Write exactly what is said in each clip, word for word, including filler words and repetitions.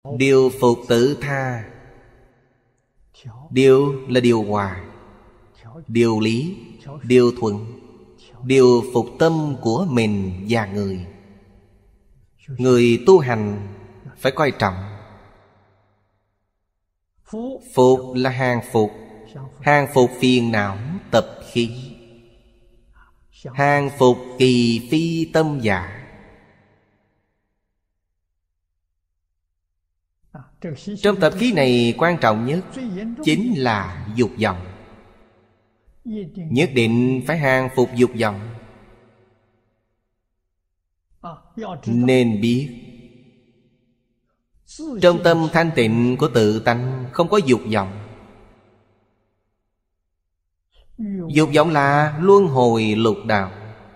Điều phục tự tha. Điều là điều hòa, điều lý, điều thuận, điều phục tâm của mình và người. Người tu hành phải coi trọng. Phục là hàng phục, hàng phục phiền não tập khí, hàng phục kỳ phi tâm giả. Trong tập khí này quan trọng nhất chính là dục vọng. Nhất định phải hàng phục dục vọng. Nên biết trong tâm thanh tịnh của tự tánh không có dục vọng. Dục vọng là luân hồi lục đạo.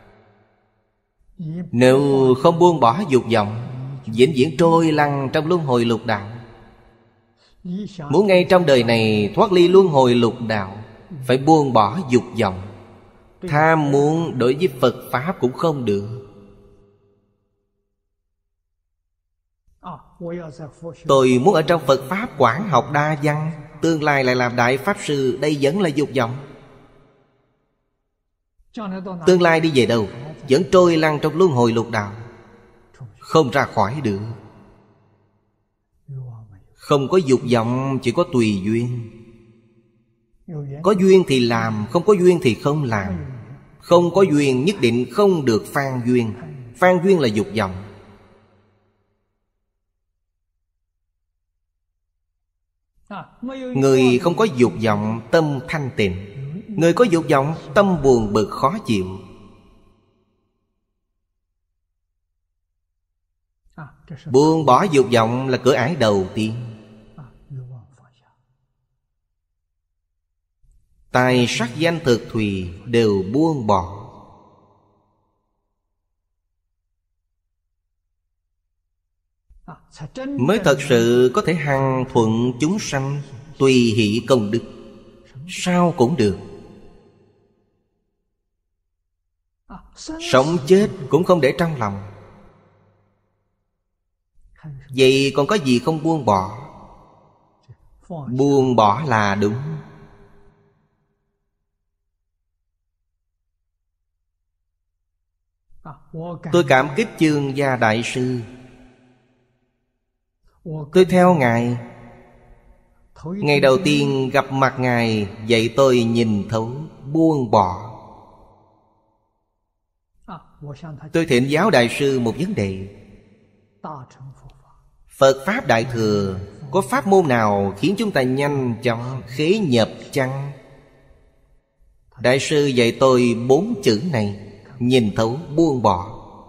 Nếu không buông bỏ dục vọng, vĩnh viễn trôi lăn trong luân hồi lục đạo. Muốn ngay trong đời này thoát ly luân hồi lục đạo, phải buông bỏ dục vọng. Tham muốn đối với Phật Pháp cũng không được. Tôi muốn ở trong Phật Pháp quảng học đa văn, tương lai lại làm Đại Pháp Sư. Đây vẫn là dục vọng. Tương lai đi về đâu? Vẫn trôi lăn trong luân hồi lục đạo, không ra khỏi được. Không có dục vọng, chỉ có tùy duyên. Có duyên thì làm, không có duyên thì không làm. Không có duyên nhất định không được phan duyên. Phan duyên là dục vọng. Người không có dục vọng tâm thanh tịnh. Người có dục vọng tâm buồn bực khó chịu. Buông bỏ dục vọng là cửa ải đầu tiên. Tài sắc danh thực thùy đều buông bỏ. Mới thật sự có thể hằng thuận chúng sanh, tùy hỷ công đức. Sao cũng được. Sống chết cũng không để trong lòng. Vậy còn có gì không buông bỏ? Buông bỏ là đúng. Tôi cảm kích Chương Gia Đại Sư. Tôi theo Ngài. Ngày đầu tiên gặp mặt Ngài, dạy tôi nhìn thấu, buông bỏ. Tôi thỉnh giáo Đại Sư một vấn đề. Phật Pháp Đại Thừa có pháp môn nào khiến chúng ta nhanh chóng khế nhập chăng? Đại Sư dạy tôi bốn chữ này: nhìn thấu, buông bỏ.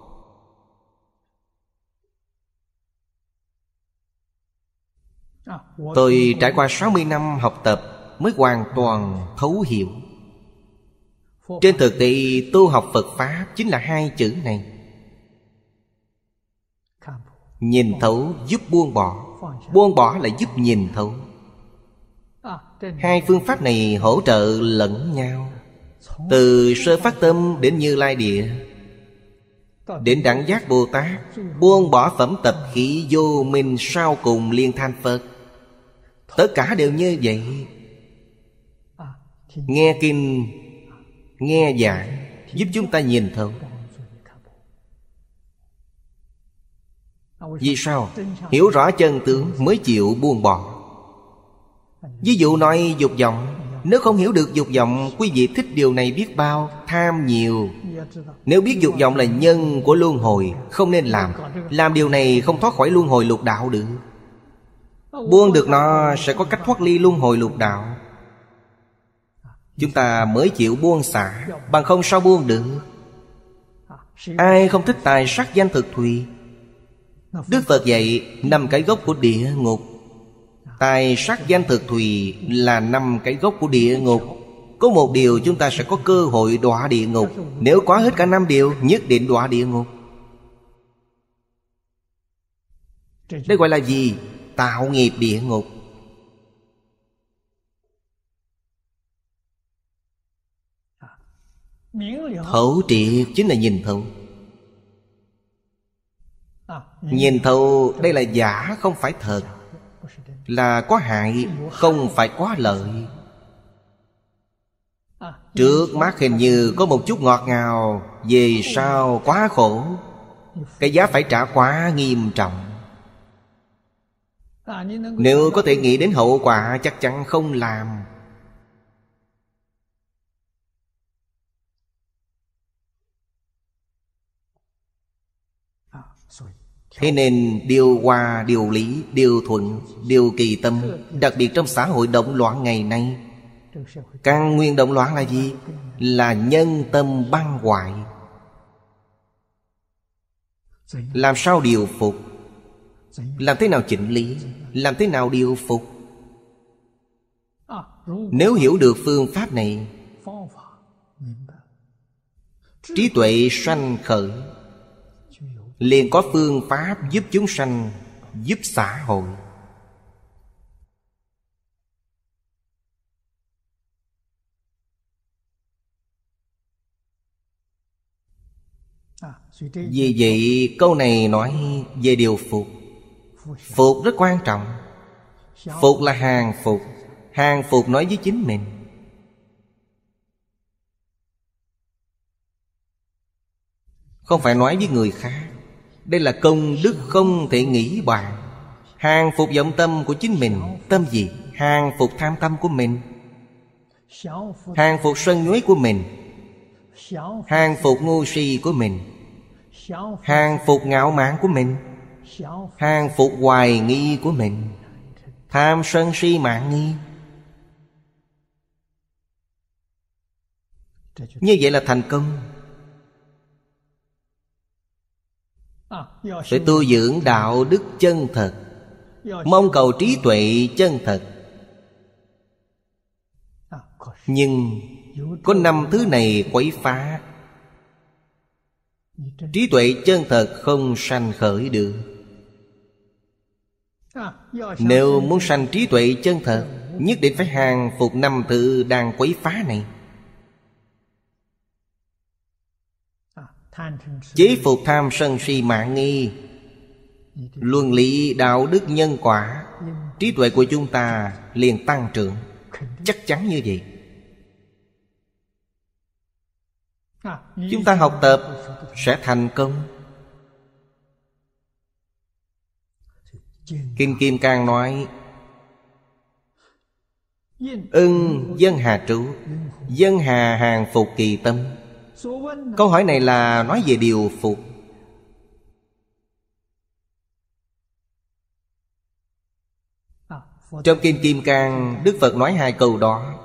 Tôi trải qua sáu mươi năm học tập mới hoàn toàn thấu hiểu. Trên thực tế tu học Phật Pháp chính là hai chữ này. Nhìn thấu giúp buông bỏ, buông bỏ là giúp nhìn thấu. Hai phương pháp này hỗ trợ lẫn nhau. Từ sơ phát tâm đến Như Lai Địa, đến Đẳng Giác Bồ Tát, buông bỏ phẩm tập khí vô minh sau cùng liên thanh Phật. Tất cả đều như vậy. Nghe kinh, nghe giảng giúp chúng ta nhìn thấu. Vì sao? Hiểu rõ chân tướng mới chịu buông bỏ. Ví dụ nói dục vọng. Nếu không hiểu được dục vọng, quý vị thích điều này biết bao, tham nhiều. Nếu biết dục vọng là nhân của luân hồi, không nên làm. Làm điều này không thoát khỏi luân hồi lục đạo được. Buông được nó sẽ có cách thoát ly luân hồi lục đạo. Chúng ta mới chịu buông xả, bằng không sao buông được. Ai không thích tài sắc danh thực thùy? Đức Phật dạy năm cái gốc của địa ngục. Tài sắc danh thực thùy là năm cái gốc của địa ngục. Có một điều chúng ta sẽ có cơ hội đọa địa ngục. Nếu có hết cả năm điều, nhất định đọa địa ngục. Đây gọi là gì? Tạo nghiệp địa ngục. Thấu triệt chính là nhìn thấu. Nhìn thấu đây là giả không phải thật, là có hại không phải có lợi. Trước mắt hình như có một chút ngọt ngào, về sau quá khổ. Cái giá phải trả quá nghiêm trọng. Nếu có thể nghĩ đến hậu quả, chắc chắn không làm. Thế nên điều hòa, điều lý, điều thuận, điều kỳ tâm. Đặc biệt trong xã hội động loạn ngày nay, căn nguyên động loạn là gì? Là nhân tâm băng hoại. Làm sao điều phục? Làm thế nào chỉnh lý? Làm thế nào điều phục? Nếu hiểu được phương pháp này, trí tuệ sanh khởi, liền có phương pháp giúp chúng sanh, giúp xã hội. Vì vậy câu này nói về điều phục. Phục rất quan trọng. Phục là hàng phục. Hàng phục nói với chính mình. Không phải nói với người khác. Đây là công đức không thể nghĩ bàn. Hàng phục vọng tâm của chính mình. Tâm gì? Hàng phục tham tâm của mình, hàng phục sân nhuế của mình, hàng phục ngu si của mình, hàng phục ngạo mạn của mình, hàng phục hoài nghi của mình, tham sân si mạn nghi. Như vậy là thành công. Phải tu dưỡng đạo đức chân thật, mong cầu trí tuệ chân thật. Nhưng có năm thứ này quấy phá, trí tuệ chân thật không sanh khởi được. Nếu muốn sanh trí tuệ chân thật, nhất định phải hàng phục năm thứ đang quấy phá này. Chế phục tham sân si mạn nghi, luân lý đạo đức nhân quả, trí tuệ của chúng ta liền tăng trưởng. Chắc chắn như vậy. Chúng ta học tập sẽ thành công. Kinh Kim Cang nói: ưng dân hà trụ, dân hà hàng phục kỳ tâm. Câu hỏi này là nói về điều phục. Trong Kinh Kim Cang, Đức Phật nói hai câu đó,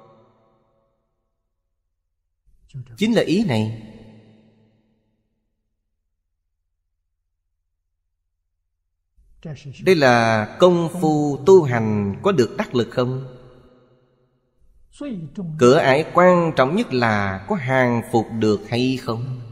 chính là ý này. Đây là công phu tu hành có được đắc lực không? Cửa ải quan trọng nhất là có hàng phục được hay không?